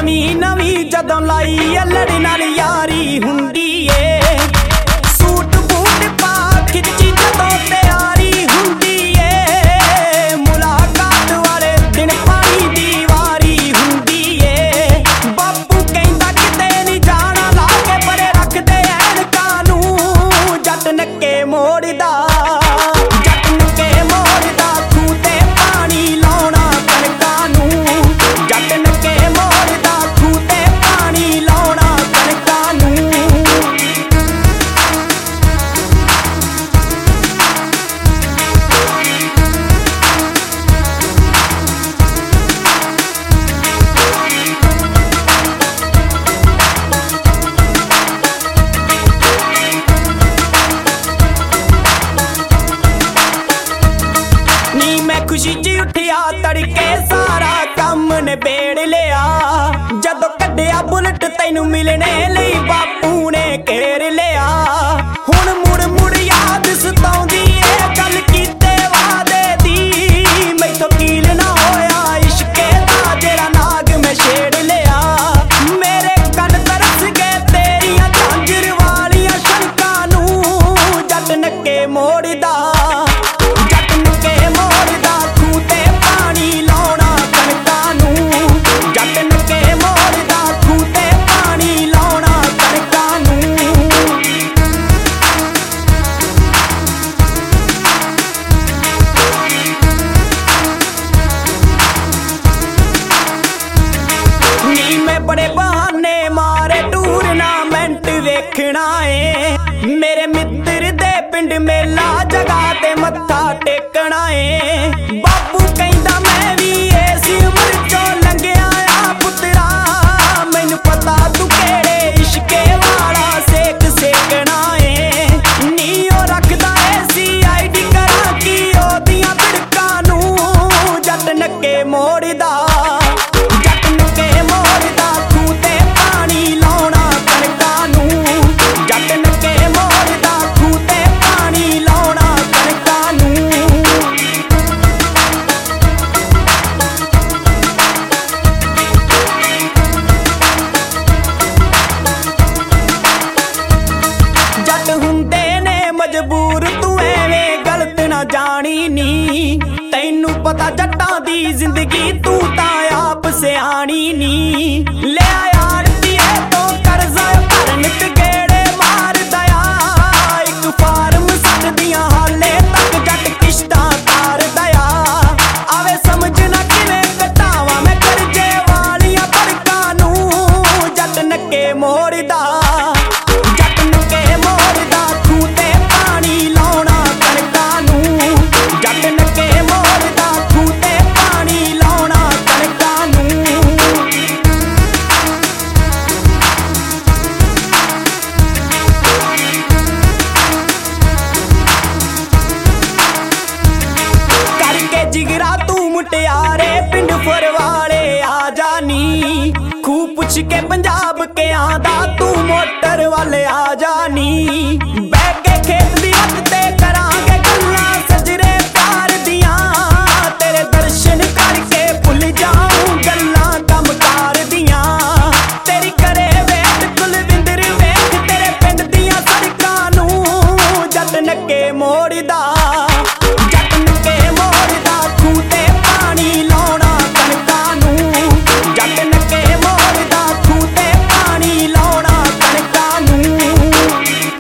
नवी नवी जदों लाई लड़ी नाल यारी हुंदी ए सूट बूट पा खिच्ची जदों तैयारी हुंदी ए मुलाकात वाले दिन पानी दी वारी हुंदी ए बापू कहंदा किते नहीं जाना ला के परे रख दे ऐनकां नूं जट नक्के मोड़दा खुशी जी उठिया तड़के सारा कम निबेड़ लिया जदों कड्डिया बुलेट तैनू मिलने लई बापू ने घेर लिया हुण मुड़ मुड़ याद सताउंदी ए गल कीते वादे दी मैथों कील ना होया इश्के दा जेड़ा नाग मैं छेड़ लिया मेरे कन तरस गए तेरियां झांजर वालियां सड़कां नूं जट नक्के मोड़दा बड़े बहाने मारे टूरनामेंट वेखना है मेरे मित्र दे पिंड मेला जगह ते मत्था टेकना है बापू कहंदा मैं भी इस उम्र चों लंघिया आ पुत्तरा मैनू पता तू केड़े इश्के वाला सेक सेकना है नी ओ रखदा CID करा की ओदियां बिड़कां नूं जट नक्के मोड़दा मजबूर तू एवें गलत ना जानी नी तैनू पता जट्टां दी जिंदगी तू तां आप सियाणी नी ले यार दिए तो कर्जा भरन ते गेड़े मार दया एक फार्म सट दियां हाले तक जट किश्तां तार दया आवे समझ ना किवें कटावां मैं करजे वालियां भड़कां नूं जट नक्के मोड़दा जिगरा तू मुटियारे पिंड फरवाले आ जानी खूह पुछ के पंजाब के आंदा तू मोटर वाले आ जानी बैठ के खेत दी हट ते करांगे गल्लां सजरे प्यार दियां तेरे दर्शन करके भुल जाऊं गल्लां कमकार दियां तेरी करे वेट कुलविंदर वेख तेरे पिंड दियां सड़कां नूं जट नक्के मोड़दा।